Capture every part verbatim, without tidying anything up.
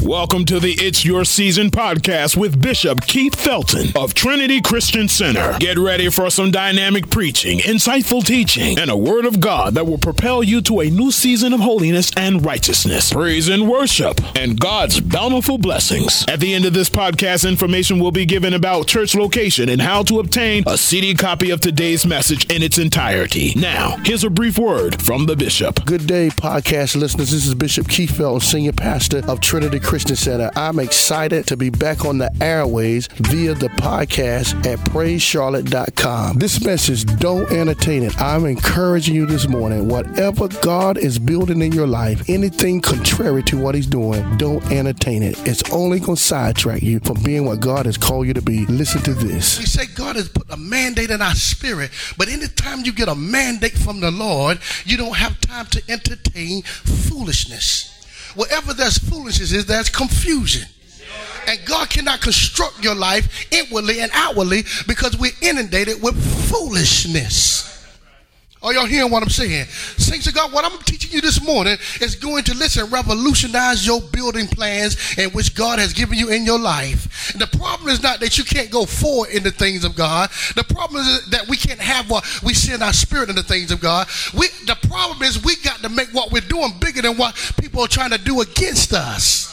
Welcome to the It's Your Season podcast with Bishop Keith Felton of Trinity Christian Center. Get ready for some dynamic preaching, insightful teaching, and a word of God that will propel you to a new season of holiness and righteousness, praise and worship, and God's bountiful blessings. At the end of this podcast, information will be given about church location and how to obtain a C D copy of today's message in its entirety. Now, here's a brief word from the bishop. Good day, podcast listeners. This is Bishop Keith Felton, Senior Pastor of Trinity Christian Center. I'm excited to be back on the airways via the podcast at praise charlotte dot com. This message, don't entertain it. I'm encouraging you this morning. Whatever God is building in your life, anything contrary to what he's doing, don't entertain it. It's only going to sidetrack you from being what God has called you to be. Listen to this. We say God has put a mandate in our spirit, but anytime you get a mandate from the Lord, you don't have time to entertain foolishness. Wherever there's foolishness is, there's confusion. And God cannot construct your life inwardly and outwardly because we're inundated with foolishness. Are y'all hearing what I'm saying? Saints of God, what I'm teaching you this morning is going to, listen, revolutionize your building plans in which God has given you in your life. And the problem is not that you can't go forward in the things of God. The problem is that we can't have what we see in our spirit in the things of God. We, the problem is we got to make what we're doing bigger than what people are trying to do against us.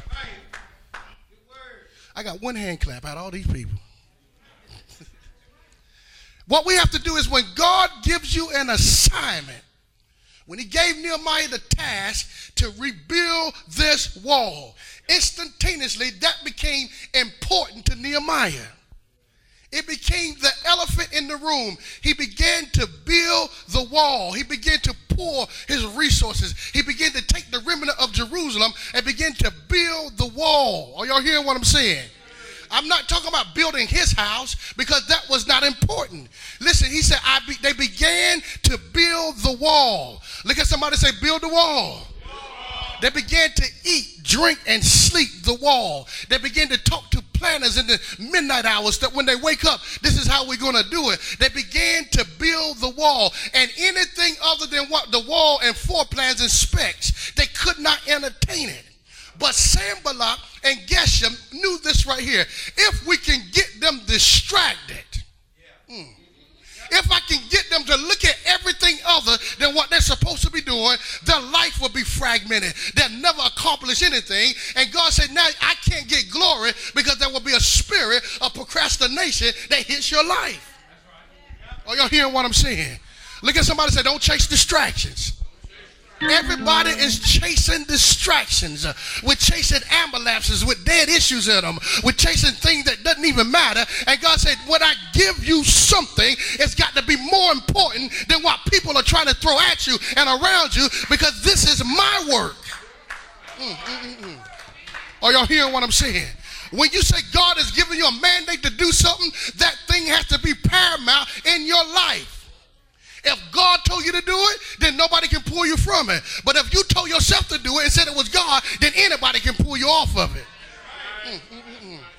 I got one hand clap out of all these people. What we have to do is when God gives you an assignment, when he gave Nehemiah the task to rebuild this wall, instantaneously that became important to Nehemiah. It became the elephant in the room. He began to build the wall. He began to pour his resources. He began to take the remnant of Jerusalem and begin to build the wall. Are y'all hearing what I'm saying? I'm not talking about building his house because that was not important. Listen, he said, I be, they began to build the wall. Look at somebody say, build the wall. They began to eat, drink, and sleep the wall. They began to talk to planners in the midnight hours that when they wake up, this is how we're going to do it. They began to build the wall. And anything other than what the wall and floor plans and specs, they could not entertain it. But Sanballat and Geshem knew this right here. If we can get them distracted, mm, if I can get them to look at everything other than what they're supposed to be doing, their life will be fragmented. They'll never accomplish anything. And God said, now I can't get glory because there will be a spirit of procrastination that hits your life. Are y'all hearing what I'm saying? Look at somebody and say, don't chase distractions. Everybody is chasing distractions. Uh, we're chasing ambulances with dead issues in them. We're chasing things that doesn't even matter. And God said, when I give you something, it's got to be more important than what people are trying to throw at you and around you because this is my work. Mm, mm, mm, mm. Are y'all hearing what I'm saying? When you say God has given you a mandate to do something, that thing has to be paramount in your life. If God told you to do it, then nobody can pull you from it. But if you told yourself to do it and said it was God, then anybody can pull you off of it. Mm, mm, mm, mm.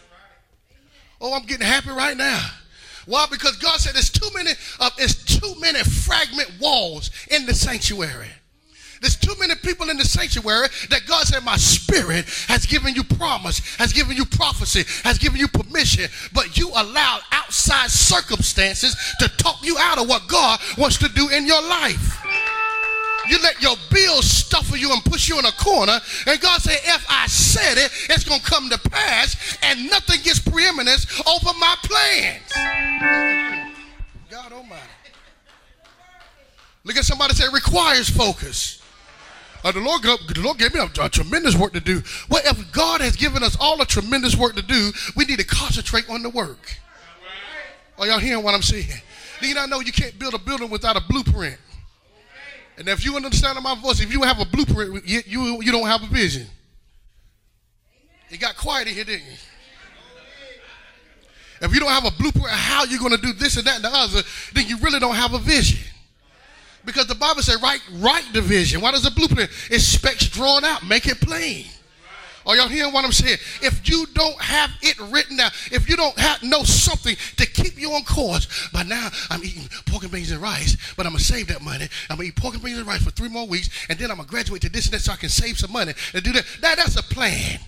Oh, I'm getting happy right now. Why? Because God said there's too many, uh, there's too many fragment walls in the sanctuary. There's too many people in the sanctuary that God said, my spirit has given you promise, has given you prophecy, has given you permission, but you allowed outside circumstances to talk you out of what God wants to do in your life. You let your bills stuff you and push you in a corner, and God said, if I said it, it's going to come to pass, and nothing gets preeminence over my plans. God almighty. Look at somebody say, it requires focus. Uh, the, Lord, the Lord gave me a, a tremendous work to do. Well, if God has given us all a tremendous work to do, we need to concentrate on the work. Are y'all hearing what I'm saying? Do you not know you can't build a building without a blueprint? And if you understand my voice, if you have a blueprint, you, you, you don't have a vision. It got quiet in here, didn't you? If you don't have a blueprint of how you're going to do this and that and the other, then you really don't have a vision. Because the Bible says, write, write the vision. What is a blueprint? It's specs drawn out. Make it plain. Are y'all hearing what I'm saying? If you don't have it written down, if you don't have know something to keep you on course, but now I'm eating pork and beans and rice, but I'm going to save that money. I'm going to eat pork and beans and rice for three more weeks, and then I'm going to graduate to this and that so I can save some money and do that. Now, that's a plan.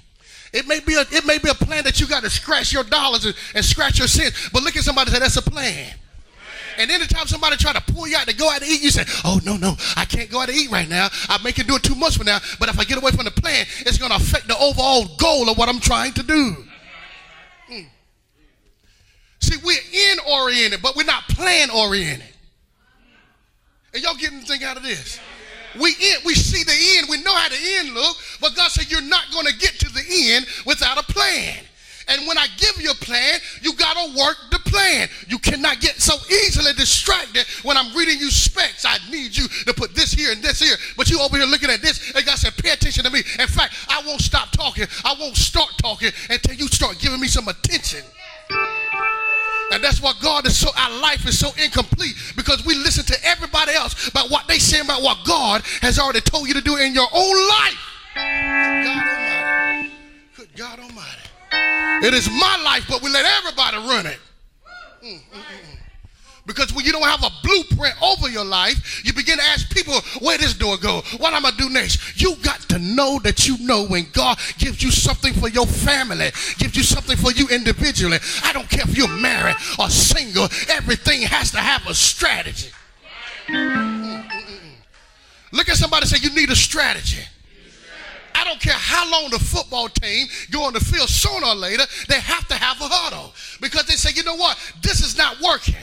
It may be a, it may be a plan that you got to scratch your dollars and, and scratch your sins. But look at somebody and say, that's a plan. And anytime somebody try to pull you out to go out to eat, you say, oh, no, no, I can't go out to eat right now. I may can do it too much for now. But if I get away from the plan, it's going to affect the overall goal of what I'm trying to do. Hmm. See, we're in-oriented, but we're not plan-oriented. And y'all getting anything out of this? We in, we see the end. We know how the end look. But God said you're not going to get to the end without a plan. And when I give you a plan, you got to work the plan. You cannot get so easily distracted when I'm reading you specs. I need you to put this here and this here. But you over here looking at this, and God said, pay attention to me. In fact, I won't stop talking. I won't start talking until you start giving me some attention. And that's why God is so, our life is so incomplete, because we listen to everybody else about what they say about what God has already told you to do in your own life. God Almighty. Good God Almighty. It is my life, but we let everybody run it. Mm, mm, mm. Because when you don't have a blueprint over your life, you begin to ask people, where this door go? What I'm going to do next? You got to know that you know when God gives you something for your family, gives you something for you individually. I don't care if you're married or single. Everything has to have a strategy. Mm, mm, mm. Look at somebody and say, you need a strategy. I don't care how long the football team go on the field, sooner or later, they have to have a huddle. Because they say, you know what? This is not working.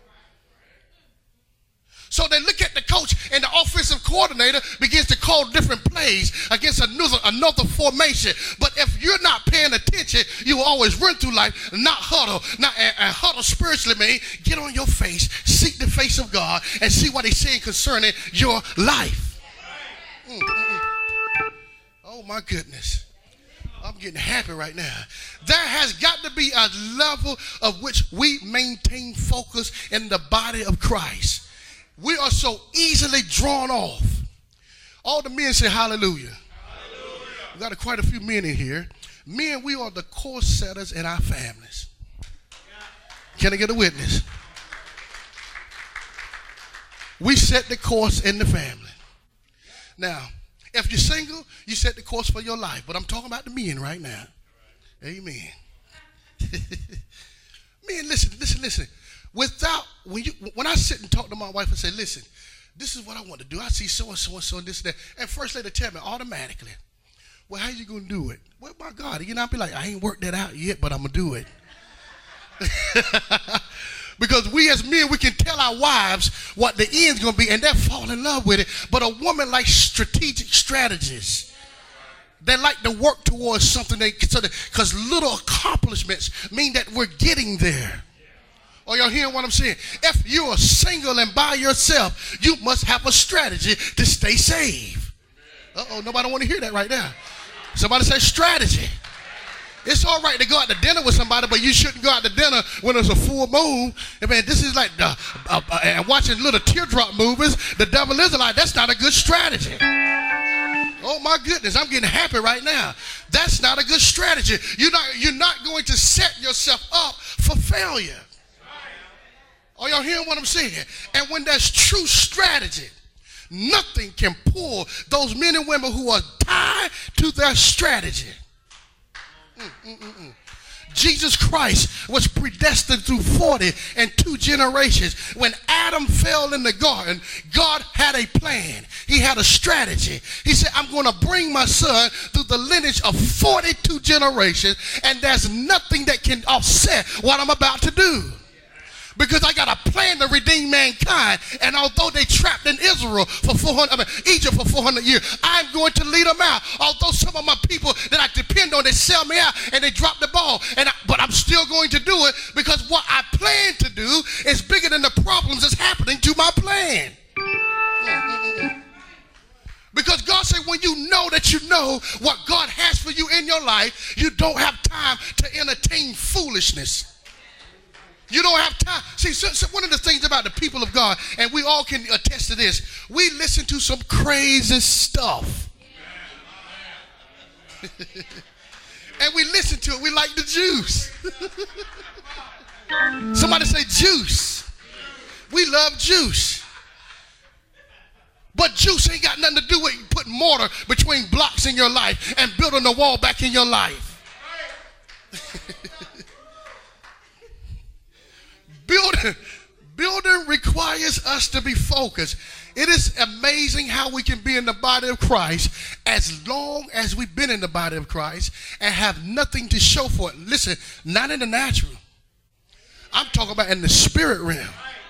So they look at the coach, and the offensive coordinator begins to call different plays against another, another formation. But if you're not paying attention, you will always run through life, not huddle. Not, and, and huddle spiritually means get on your face, seek the face of God, and see what he's saying concerning your life. Mm, mm, mm. Oh, my goodness. I'm getting happy right now. There has got to be a level of which we maintain focus in the body of Christ. We are so easily drawn off. All the men say hallelujah. Hallelujah. We got a, quite a few men in here. Men, we are the course setters in our families. Can I get a witness? We set the course in the family. Now, if you're single, you set the course for your life. But I'm talking about the men right now. Amen. Men, listen, listen, listen. Without, when you, when I sit and talk to my wife and say, listen, this is what I want to do. I see so and so and so and this and that. And first lady tell me automatically, well, how you going to do it? Well, my God, you know, I'll be like, I ain't worked that out yet, but I'm going to do it. Because we as men, we can tell our wives what the end's going to be, and they'll fall in love with it. But a woman likes strategic strategies. They like to work towards something, they because little accomplishments mean that we're getting there. Are y'all hearing what I'm saying? If you're single and by yourself, you must have a strategy to stay saved. Uh-oh, nobody want to hear that right now. Somebody say strategy. It's all right to go out to dinner with somebody, but you shouldn't go out to dinner when it's a full moon. I mean, this is like uh, uh, uh, and watching little teardrop movies. The devil is like, that's not a good strategy. Oh my goodness, I'm getting happy right now. That's not a good strategy. You're not, you're not going to set yourself up for failure. Are y'all hearing what I'm saying? And when there's true strategy, nothing can pull those men and women who are tied to their strategy. Mm, mm, mm, mm. Jesus Christ was predestined through forty and two generations. When Adam fell in the garden, God had a plan. He had a strategy. He said, I'm going to bring my son through the lineage of forty-two generations, and there's nothing that can offset what I'm about to do. Because I got a plan to redeem mankind. And although they trapped in Israel for four hundred, I mean, Egypt for four hundred years, I'm going to lead them out. Although some of my people that I depend on, they sell me out and they drop the ball. And I, but I'm still going to do it because what I plan to do is bigger than the problems that's happening to my plan. Because God said when you know that you know what God has for you in your life, you don't have time to entertain foolishness. You don't have time. See, so, so one of the things about the people of God, and we all can attest to this, we listen to some crazy stuff. And we listen to it. We like the juice. Somebody say juice. We love juice. But juice ain't got nothing to do with putting mortar between blocks in your life and building a wall back in your life. Building, building requires us to be focused. It is amazing how we can be in the body of Christ as long as we've been in the body of Christ and have nothing to show for it. Listen, not in the natural. I'm talking about in the spirit realm.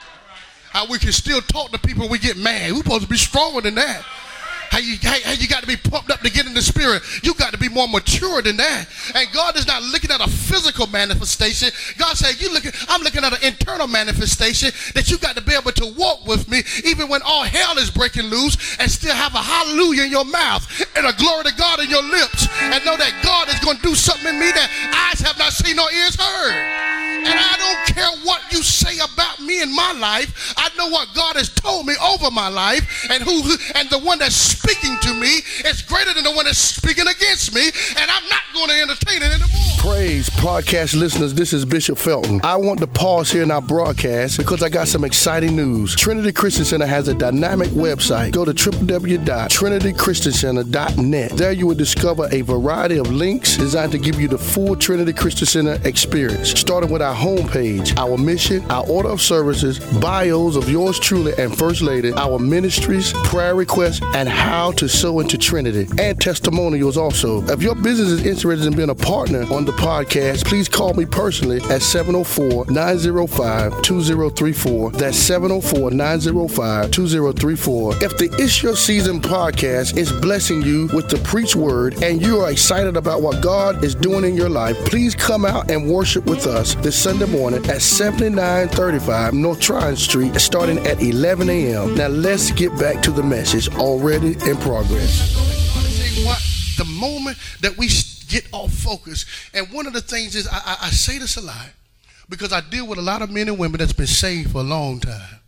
How we can still talk to people when we get mad. We're supposed to be stronger than that. How you, how, how you got to be pumped up to get in the spirit. You got to be more mature than that. And God is not looking at a physical manifestation. God said, "You looking, I'm looking at an internal manifestation that you got to be able to walk with me even when all hell is breaking loose and still have a hallelujah in your mouth and a glory to God in your lips and know that God is going to do something in me that eyes have not seen nor ears heard." And I don't care what you say about me in my life. I know what God has told me over my life, and who and the one that's speaking to me is greater than the one that's speaking against me, and I'm not going to entertain it anymore. Praise podcast listeners, this is Bishop Felton. I want to pause here in our broadcast because I got some exciting news. Trinity Christian Center has a dynamic website. Go to w w w dot trinity christian center dot net. There you will discover a variety of links designed to give you the full Trinity Christian Center experience, starting with our homepage, our mission, our order of services, bios of yours truly and First Lady, our ministries, prayer requests, and how to sow into Trinity, and testimonials also. If your business is interested in being a partner on the podcast, please call me personally at seven oh four, nine oh five, two oh three four. That's seven oh four, nine oh five, two oh three four. If the It's Your Season podcast is blessing you with the preach word and you are excited about what God is doing in your life, please come out and worship with us this Sunday morning at seventy-nine thirty-five North Tryon Street, starting at eleven a.m. Now let's get back to the message already in progress. What the moment that we get off focus, and one of the things is I, I, I say this a lot because I deal with a lot of men and women that's been saved for a long time.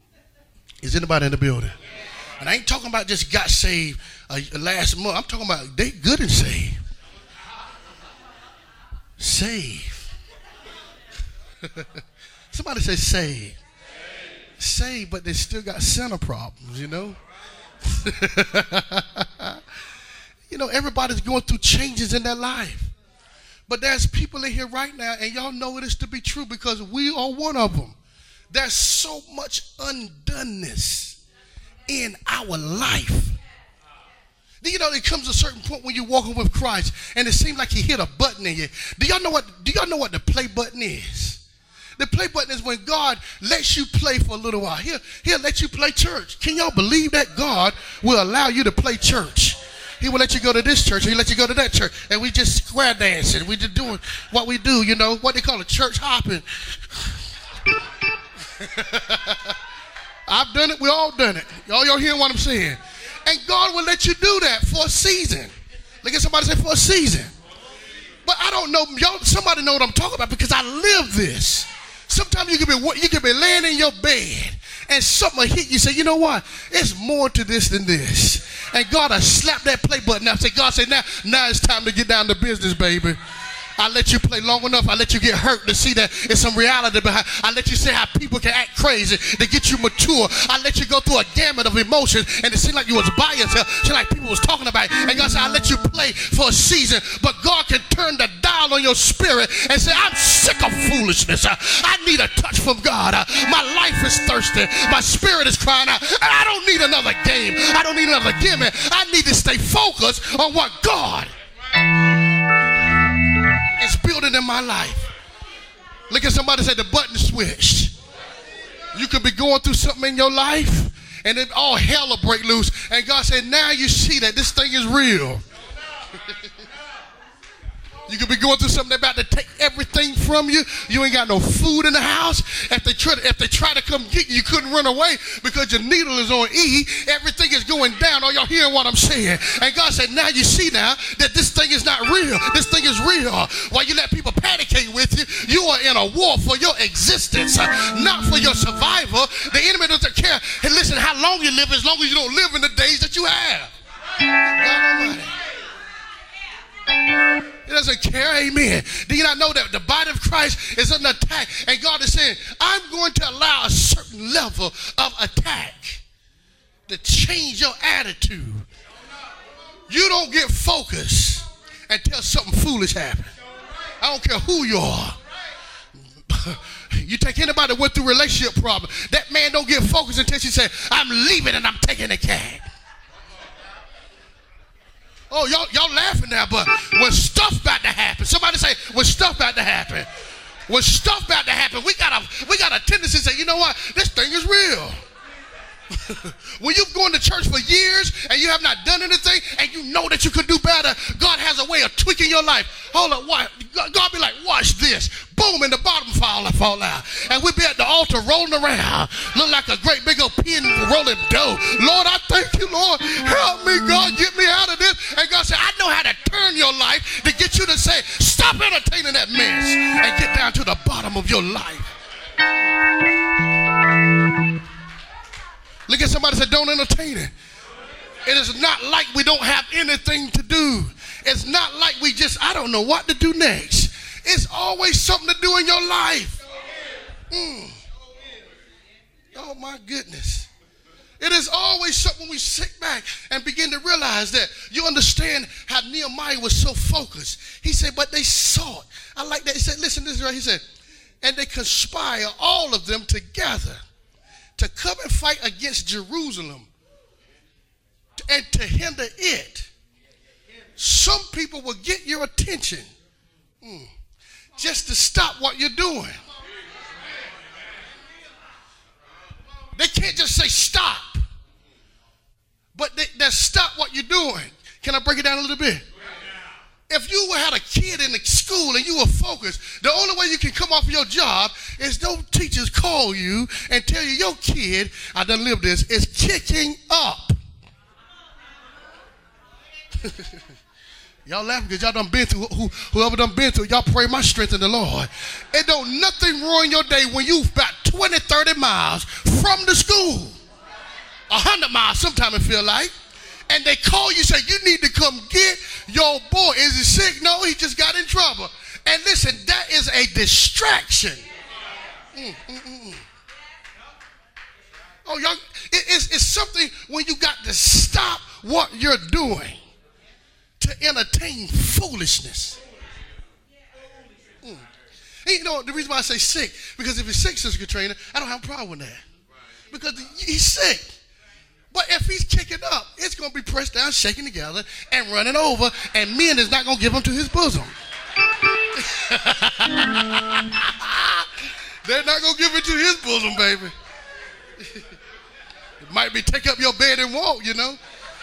Is anybody in the building? And I ain't talking about just got saved uh, last month. I'm talking about they good and saved. Saved. Somebody say saved. Saved. Saved, but they still got sinner problems, you know. You know, everybody's going through changes in their life. But there's people in here right now, and y'all know this to be true because we are one of them. There's so much undoneness in our life. You know, it comes to a certain point when you're walking with Christ, and it seems like he hit a button in you. Do y'all know what? Do y'all know what the play button is? The play button is when God lets you play for a little while. He'll, he'll let you play church. Can y'all believe that God will allow you to play church? He will let you go to this church. He'll let you go to that church. And we just square dancing. We just doing what we do, you know, what they call a church hopping. I've done it. We all done it. Y'all, y'all hearing what I'm saying? And God will let you do that for a season. Look at somebody say for a season. But I don't know. Y'all, somebody know what I'm talking about because I live this. Sometimes you can be you can be laying in your bed and something will hit you. Say, you know what? It's more to this than this. And God will slap that play button out. Say, God say, now, now it's time to get down to business, baby. I let you play long enough. I let you get hurt to see that it's some reality behind. I let you see how people can act crazy to get you mature. I let you go through a gamut of emotions, and it seemed like you was by yourself. It seemed like people was talking about it. And God said, I let you play for a season, but God can turn the dial on your spirit and say, I'm sick of foolishness. Uh, I need a touch from God. Uh, my life is thirsty. My spirit is crying out. And I don't need another game. I don't need another gimmick. I need to stay focused on what God is building in my life. Look at somebody say the button switched. You could be going through something in your life and then all hell will break loose. And God said, now you see that this thing is real. You could be going through something about to take everything from you. You ain't got no food in the house. If they try to, if they try to come get you, you couldn't run away because your needle is on E. Everything is going down. Are y'all hearing what I'm saying? And God said, now you see now that this thing is not real. This thing is real. While you let people panicate with you, you are in a war for your existence, not for your survival. The enemy doesn't care. Hey, listen, how long you live as long as you don't live in the days that you have. God Almighty. He doesn't care, amen. Do you not know that the body of Christ is under attack? And God is saying, I'm going to allow a certain level of attack to change your attitude. You don't get focused until something foolish happens. I don't care who you are. You take anybody that went through a relationship problem, that man don't get focused until she say, I'm leaving and I'm taking a cab. Oh, y'all, y'all laughing now, but when stuff about to happen, somebody say, when stuff about to happen, when stuff about to happen, we got a, we got a tendency to say, you know what, this thing is real. When you've gone to church for years and you have not done anything and you know that you could do better, God has a way of tweaking your life. Hold up, what? God be like, watch this. Boom, and the bottom fall, fall out. And we be at the altar rolling around, look like a great big old pin rolling dough. Lord, I thank you, Lord. Help me, God, get me out of this. And God said, I know how to turn your life to get you to say, stop entertaining that mess and get down to the bottom of your life. Look at somebody and say, don't entertain it. It is not like we don't have anything to do. It's not like we just, I don't know what to do next. It's always something to do in your life. Mm. Oh my goodness. It is always something when we sit back and begin to realize that. You understand how Nehemiah was so focused. He said, but they sought. I like that. He said, listen to this right. He said, and they conspire, all of them together, to come and fight against Jerusalem and to hinder it. Some people will get your attention mm, just to stop what you're doing. They can't just say stop, but they, they stop what you're doing. Can I break it down a little bit? If you had a kid in the school and you were focused, the only way you can come off your job is those teachers call you and tell you your kid, I done lived this, is kicking up. Y'all laughing because y'all done been through, who, whoever done been through, y'all pray my strength in the Lord. It don't nothing ruin your day when you about twenty, thirty miles from the school. one hundred miles sometime it feel like. And they call you, say, you need to come get your boy. Is he sick? No, he just got in trouble. And listen, that is a distraction. Mm, mm, mm. Oh, y'all, it, it's, it's something when you got to stop what you're doing to entertain foolishness. Mm. And you know, the reason why I say sick, because if he's sick, Sister Katrina, I don't have a problem with that. Because he's sick. But if he's kicking up, it's going to be pressed down, shaking together, and running over, and men is not going to give him to his bosom. They're not going to give it to his bosom, baby. It might be take up your bed and walk, you know.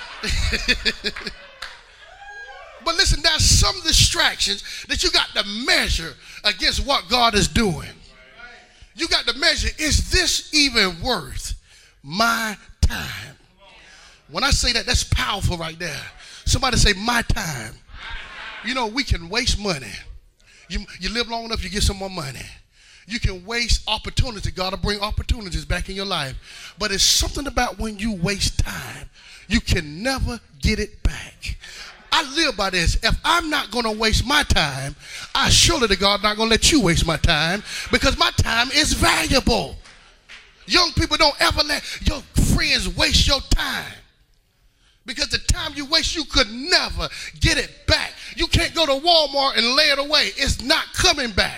But listen, there's some distractions that you got to measure against what God is doing. You got to measure, is this even worth my time? When I say that, that's powerful right there. Somebody say, my time. You know, we can waste money. You, you live long enough, you get some more money. You can waste opportunity. God will bring opportunities back in your life. But it's something about when you waste time, you can never get it back. I live by this. If I'm not going to waste my time, I surely to God not going to let you waste my time, because my time is valuable. Young people, don't ever let your friends waste your time, because the time you waste, you could never get it back. You can't go to Walmart and lay it away. It's not coming back.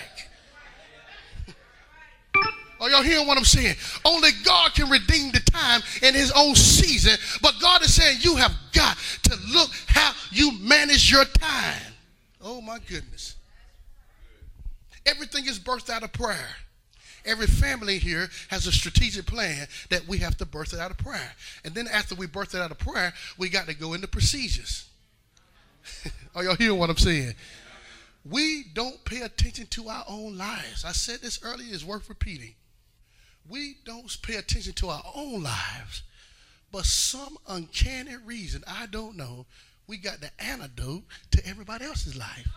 Are y'all hearing what I'm saying? Only God can redeem the time in his own season. But God is saying you have got to look how you manage your time. Oh my goodness. Everything is birthed out of prayer. Every family here has a strategic plan that we have to birth it out of prayer. And then after we birth it out of prayer, we got to go into procedures. Are y'all hearing what I'm saying? We don't pay attention to our own lives. I said this earlier, it's worth repeating. We don't pay attention to our own lives, but some uncanny reason, I don't know, we got the antidote to everybody else's life.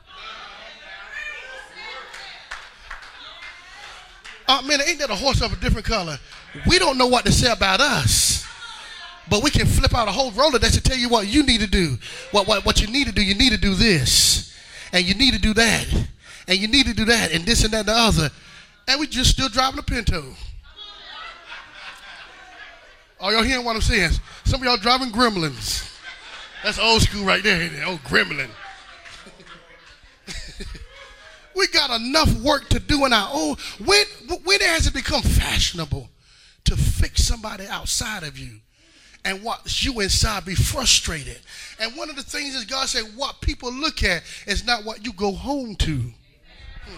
Oh, man, ain't that a horse of a different color? We don't know what to say about us, but we can flip out a whole Rolodex to tell you what you need to do. What, what, what you need to do, you need to do this, and you need to do that, and you need to do that, and this and that and the other. And we just still driving a Pinto. Are y'all hearing what I'm saying? Some of y'all driving Gremlins. That's old school right there. Oh, Gremlin. We got enough work to do in our own. When, when has it become fashionable to fix somebody outside of you and watch you inside be frustrated? And one of the things is God said, what people look at is not what you go home to. Hmm.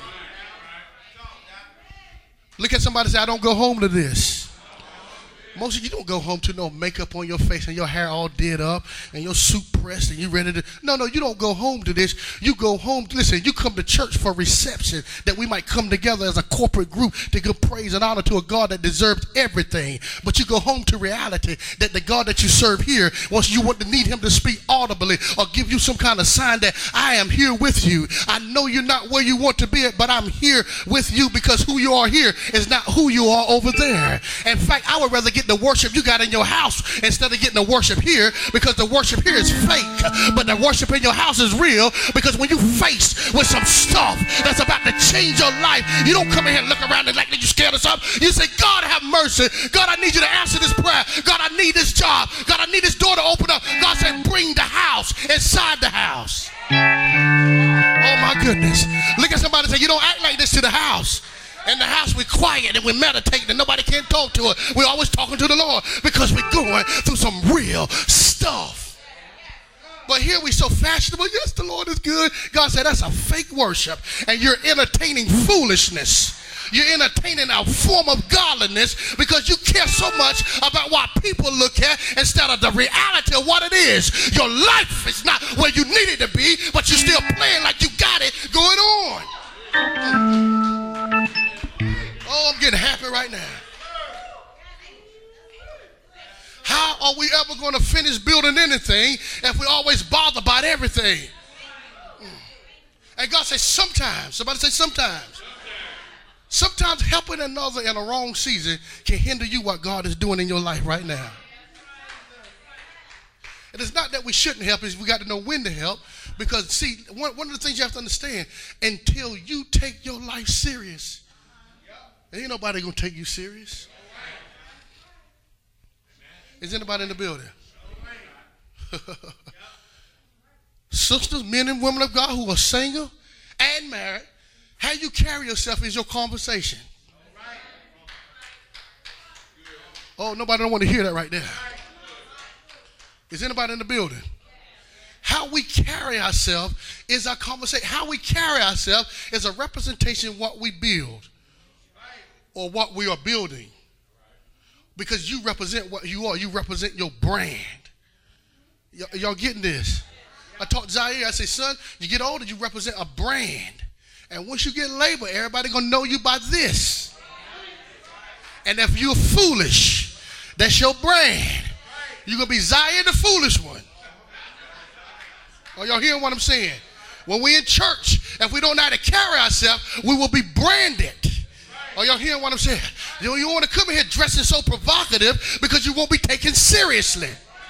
Look at somebody and say, I don't go home to this. Most of you don't go home to no makeup on your face and your hair all did up and your suit pressed and you ready to. No, no, you don't go home to this. You go home. Listen, you come to church for reception that we might come together as a corporate group to give praise and honor to a God that deserves everything. But you go home to reality that the God that you serve here, once you want to need him to speak audibly or give you some kind of sign that I am here with you. I know you're not where you want to be, but I'm here with you because who you are here is not who you are over there. In fact, I would rather get the worship you got in your house instead of getting the worship here, because the worship here is fake, but the worship in your house is real. Because when you faced with some stuff that's about to change your life, you don't come in here and look around and like that you scared of something. You say, God have mercy. God, I need you to answer this prayer. God, I need this job. God, I need this door to open up. God said, bring the house inside the house. Oh my goodness. Look at somebody and say, you don't act like this to the house. In the house, we're quiet and we meditate and nobody can talk to us. We're always talking to the Lord because we're going through some real stuff. But here we're so fashionable. Yes, the Lord is good. God said that's a fake worship. And you're entertaining foolishness. You're entertaining a form of godliness because you care so much about what people look at instead of the reality of what it is. Your life is not where you need it to be, but you're still playing like you got it going on. Oh, I'm getting happy right now. How are we ever going to finish building anything if we always bother about everything? And God says sometimes, somebody say sometimes. Sometimes helping another in a wrong season can hinder you what God is doing in your life right now. And it's not that we shouldn't help, it's we got to know when to help. Because see, one, one of the things you have to understand, until you take your life serious, ain't nobody gonna take you serious. Is anybody in the building? Sisters, men and women of God who are single and married, how you carry yourself is your conversation. Oh, nobody don't want to hear that right there. Is anybody in the building? How we carry ourselves is our conversation. How we carry ourselves is a representation of what we build. Or what we are building. Because you represent what you are. You represent your brand. Y- y'all getting this? I talked to Zaire. I say, son, you get older, you represent a brand. And once you get labeled, everybody going to know you by this. And if you're foolish, that's your brand. You're going to be Zaire the foolish one. Are y'all hearing what I'm saying? When we're in church, if we don't know how to carry ourselves, we will be branded. Are y'all hearing what I'm saying? You know, you want to come in here dressing so provocative because you won't be taken seriously.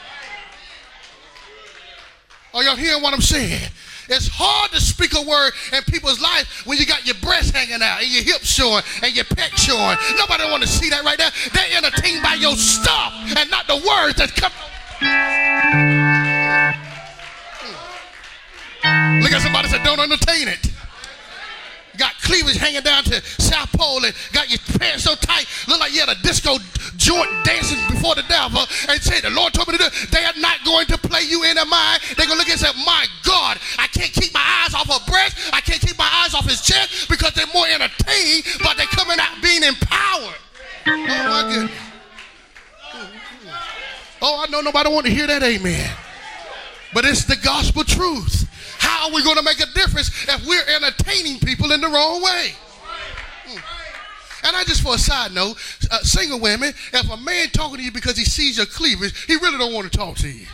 Are y'all hearing what I'm saying? It's hard to speak a word in people's life when you got your breasts hanging out and your hips showing and your pecs showing. Nobody want to see that right there. They're entertained by your stuff and not the words that come. Look at somebody and say, don't entertain it. Got cleavage hanging down to South Pole and got your pants so tight, look like you had a disco joint dancing before the devil, and say, the Lord told me to do it. They are not going to play you in their mind. They're going to look and say, my God, I can't keep my eyes off her breast. I can't keep my eyes off his chest because they're more entertained, but they're coming out being empowered. Oh, my goodness. Oh, I know nobody want to hear that amen. But it's the gospel truth. How are we going to make a difference if we're entertaining people in the wrong way? Mm. And I just, for a side note, uh, single women, if a man talking to you because he sees your cleavage, he really don't want to talk to you.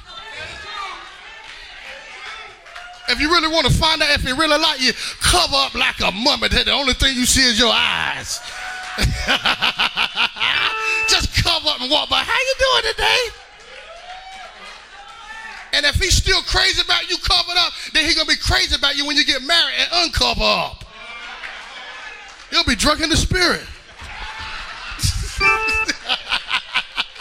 If you really want to find out if he really like you, cover up like a mummy. The only thing you see is your eyes. Just cover up and walk by. How you doing today? And if he's still crazy about you covered up, then he's going to be crazy about you when you get married and uncover up. He'll be drunk in the spirit.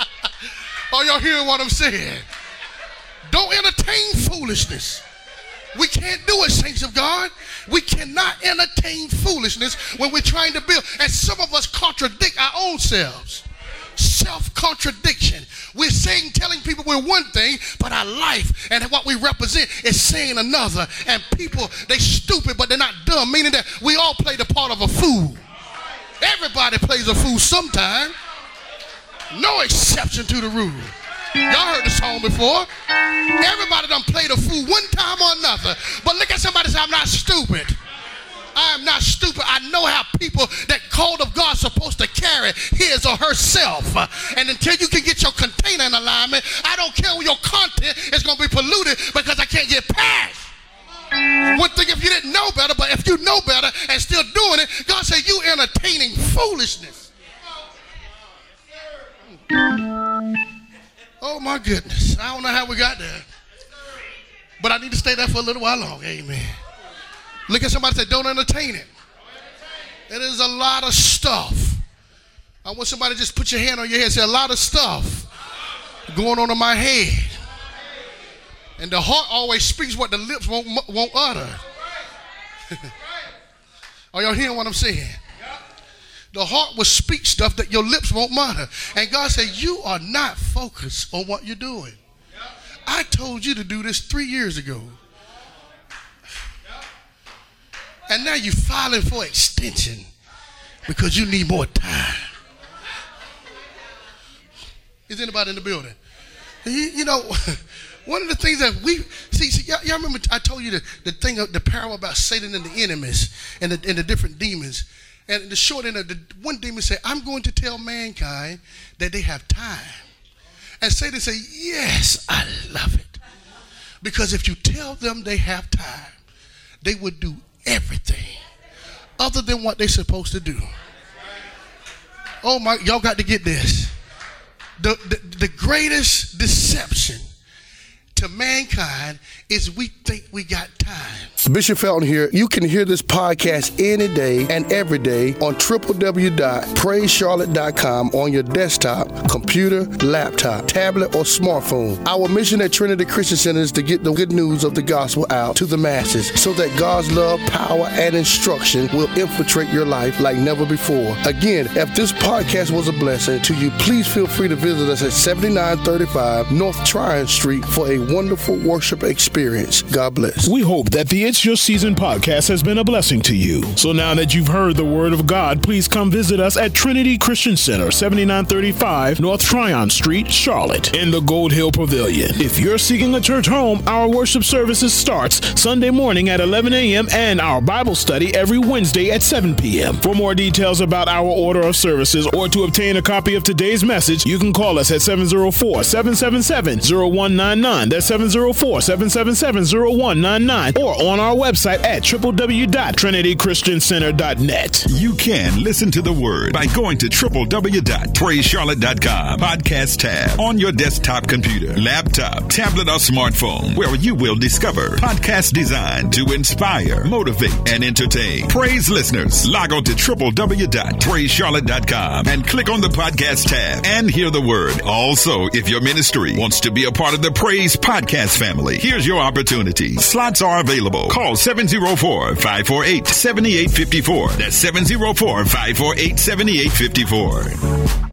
Are y'all hearing what I'm saying? Don't entertain foolishness. We can't do it, saints of God. We cannot entertain foolishness when we're trying to build. And some of us contradict our own selves. Self-contradiction. We're saying, telling people we're one thing, but our life and what we represent is saying another. And people, they stupid, but they're not dumb, meaning that we all play the part of a fool. Everybody plays a fool sometime. No exception to the rule. Y'all heard the song before. Everybody done played a fool one time or another. But look at somebody and say, I'm not stupid. I am not stupid. I know how people that called of God supposed to carry his or herself. And until you can get your container in alignment, I don't care where your content is going to be polluted because I can't get past. One thing if you didn't know better, but if you know better and still doing it, God said you entertaining foolishness. Oh my goodness. I don't know how we got there. But I need to stay there for a little while longer. Amen. Look at somebody and say, don't entertain it. It is a lot of stuff. I want somebody to just put your hand on your head and say, a lot of stuff going on in my head. And the heart always speaks what the lips won't, won't utter. Are y'all hearing what I'm saying? The heart will speak stuff that your lips won't mutter. And God said, you are not focused on what you're doing. I told you to do this three years ago. And now you're filing for extension because you need more time. Is anybody in the building? You, you know, one of the things that we see, see y'all, y'all remember I told you the, the thing, the parable about Satan and the enemies and the, and the different demons. And the short end of the one demon said, I'm going to tell mankind that they have time. And Satan said, yes, I love it. Because if you tell them they have time, they would do everything other than what they're supposed to do. Oh my, y'all got to get this. The, the, the greatest deception to mankind is we think we got time. Bishop Felton here. You can hear this podcast any day and every day on w w w dot praise charlotte dot com on your desktop, computer, laptop, tablet, or smartphone. Our mission at Trinity Christian Center is to get the good news of the gospel out to the masses so that God's love, power, and instruction will infiltrate your life like never before. Again, if this podcast was a blessing to you, please feel free to visit us at seventy-nine thirty-five North Tryon Street for a wonderful worship experience. God bless. We hope that the It's Your Season podcast has been a blessing to you. So now that you've heard the word of God, please come visit us at Trinity Christian Center, seventy-nine thirty-five North Tryon Street, Charlotte, in the Gold Hill Pavilion. If you're seeking a church home, our worship services starts Sunday morning at eleven a.m. and our Bible study every Wednesday at seven p.m. For more details about our order of services or to obtain a copy of today's message, you can call us at seven oh four, seven seven seven, oh one nine nine. That's seven oh four, seven seven seven, oh one nine nine, or on our website at w w w dot trinity christian center dot net. You can listen to the word by going to w w w dot praise charlotte dot com, podcast tab on your desktop computer, laptop, tablet, or smartphone, where you will discover podcasts designed to inspire, motivate, and entertain. Praise listeners, log on to w w w dot praise charlotte dot com and click on the podcast tab and hear the word. Also, if your ministry wants to be a part of the Praise Podcast family, here's your opportunity. Slots are available. Call seven oh four, five four eight, seven eight five four. That's seven oh four, five four eight, seven eight five four.